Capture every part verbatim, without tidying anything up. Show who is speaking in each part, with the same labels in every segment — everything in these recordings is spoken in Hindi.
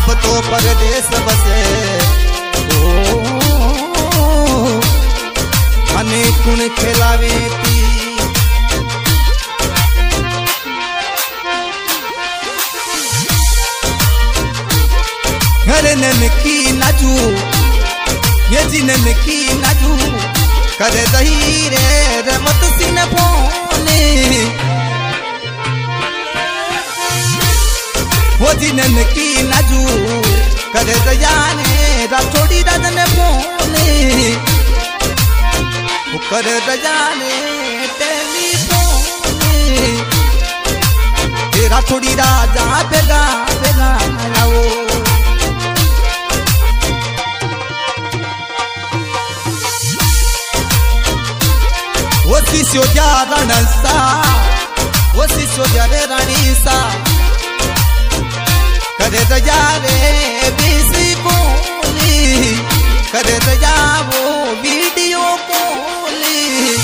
Speaker 1: अब तो परदेश बसे ओ अने कुण खेलावे ती घरे ननकी नाजू ये जी ननकी नाजू करे दही रे रमत सिन फोने वो जी ननकी नाजू करे दयाने राठौड़ी राजन फोने वो करे दयाने टेलीफोने तेरा थोड़ी राजा बेगा बेगा आओ वो शिष्यो जा रणसा वो शिष्यो जा रे रानी सा करे दया रे बीसी बोली करे दया वो वीडियो बोली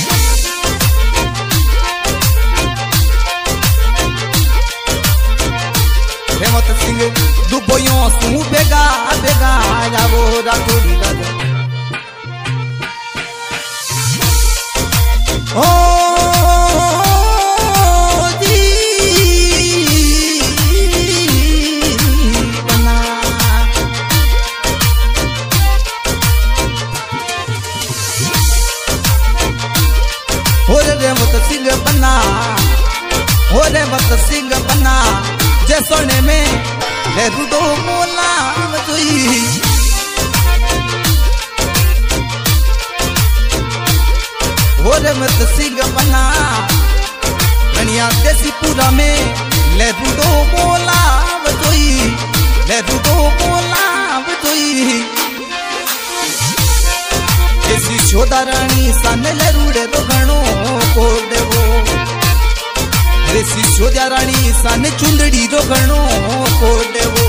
Speaker 1: हेमंत सिंह दुबोयों सू बेगा बेगा जावो राठौड़ी राजा ओ जी बना हो रे मत सिंह बना हो रे मत सिंह बना जैसोने में ले रुडो मोला मजोई हो रे मत सिंह बना कनिया देसी पूरा में ले रुडो मोला मजोई ले रुडो मोला मजोई देसी शोधारानी सन ले रुडे तो घणो को देवो देसी शोधारानी सन चुंदड़ी तो घणो को देवो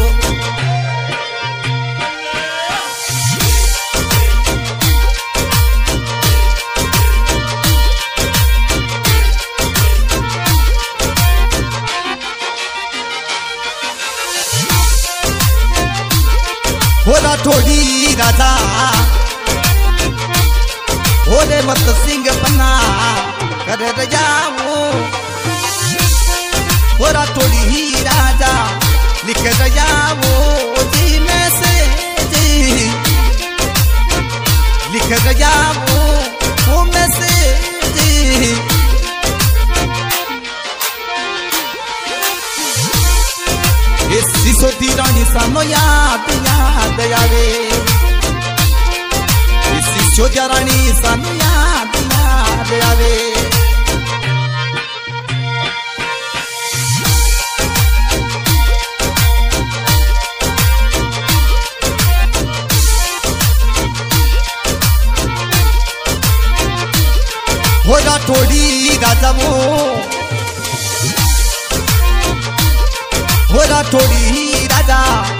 Speaker 1: हो राठौड़ी राजा हो रे मत सिंह बना करे रजाओ हो राठौड़ी राजा लिख रजाओ जी में से जी लिख रजाओ वो में से जी सिसोदी रानी सानो याद याद आवे सिसोदिया रानी सानो याद याद आवे हो राठौड़ी राजा वो हो राठौड़ी राजा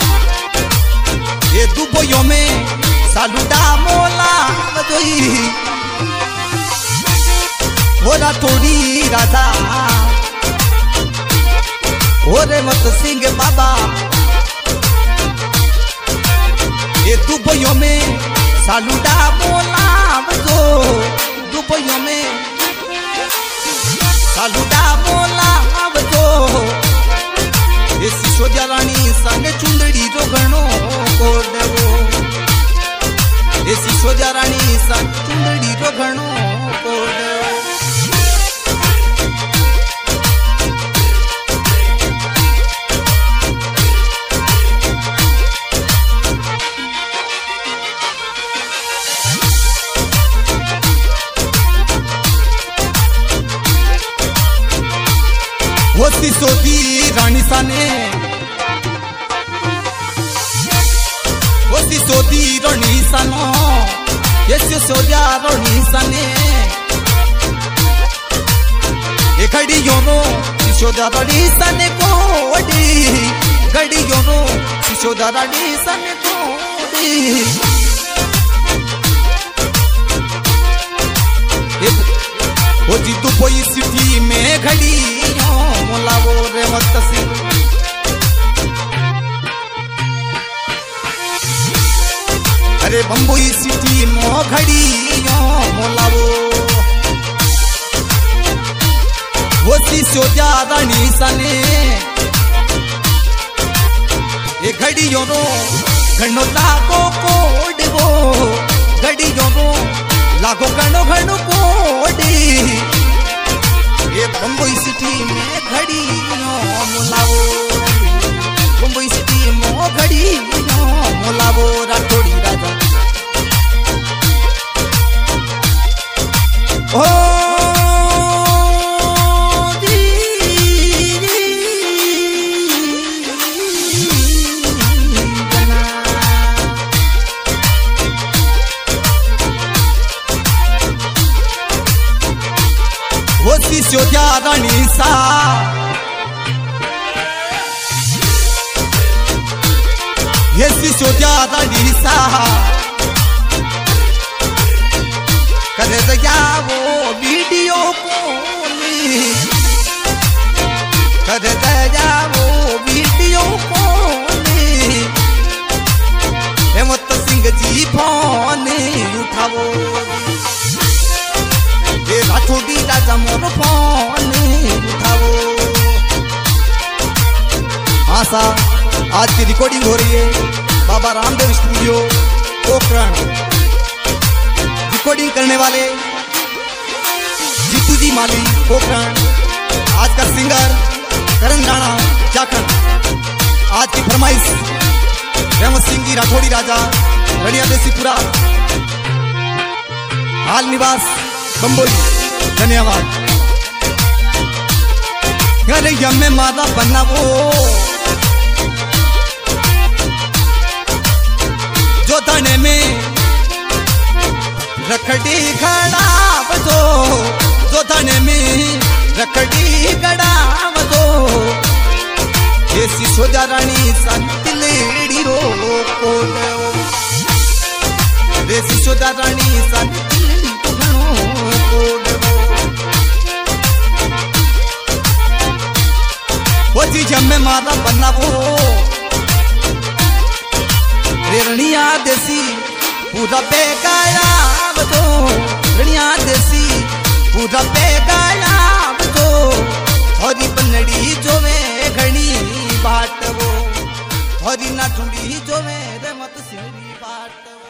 Speaker 1: ये दुबोयों में सालूदा मोला मजोई हो राठौड़ी राजा हो रे मत सिंह बाबा ये दुबोयों में सालूदा मोला मजो दुबोयों में सालूदा मोला मजो सिसोदिया रानी संग चुंदड़ी जो घणो को देवो सिसोदिया रानी संग चुंदड़ी जो घणो को देवो वो सिसोदी रानी साने वो सिसोदी रानी सानो ये सिसोदिया रानी साने ये घड़ी योनो सिसोदिया रानी साने कोडी घड़ी योनो सिसोदिया रानी साने कोडी वो जी दुबई सिटी में घड़ी मोला वो रे मत सिंह अरे बम्बई सिटी मो घड़ियों मोलावो वो सीसो ज्यादा निशाने ये घड़ियों रो घणो लाखो कोडवो घड़ियों रो लाखो घणो घणो कोडी ये बम्बई सिटी में घड़ियों मोलावो बम्बई सिटी मो घड़ियों मोलावो राठौड़ी राजा ओ जो ज्यादा निशा ये शिशो ज्यादा निशा करे दया वो वीडियो कॉल करे दया वो video call Hemant Singh ji phone उठावो राठौड़ी राजा मोर फोन उठावो। हाँ सा आज की रिकॉर्डिंग हो रही है बाबा रामदेव स्टूडियो पोखरण। रिकॉर्डिंग करने वाले जीतू जी माली पोखरण। आज का सिंगर करण राणा जाखड़। आज की फरमाइश हेमंत सिंह जी राठौड़ी राजा रनिया देसीपुरा हाल निवास बम्बई। धन्यवाद। अरे यमे मादा बनावो जो धने में रखड़ी खड़ाव दो जो धने में रखड़ी खड़ाव दो ये सिसोजा रानी संत लेडी रो कोडो ये सिसोजा रानी संत लेडी कोडो वो जी जम्मे मारा बनावो रेणिया देसी पूरा बेगाया बतो रेणिया देसी पूरा बेगाया बतो हरी बनड़ी जो में घनी बाट वो हरी ना ढूंढी जो में रे मत सिंह।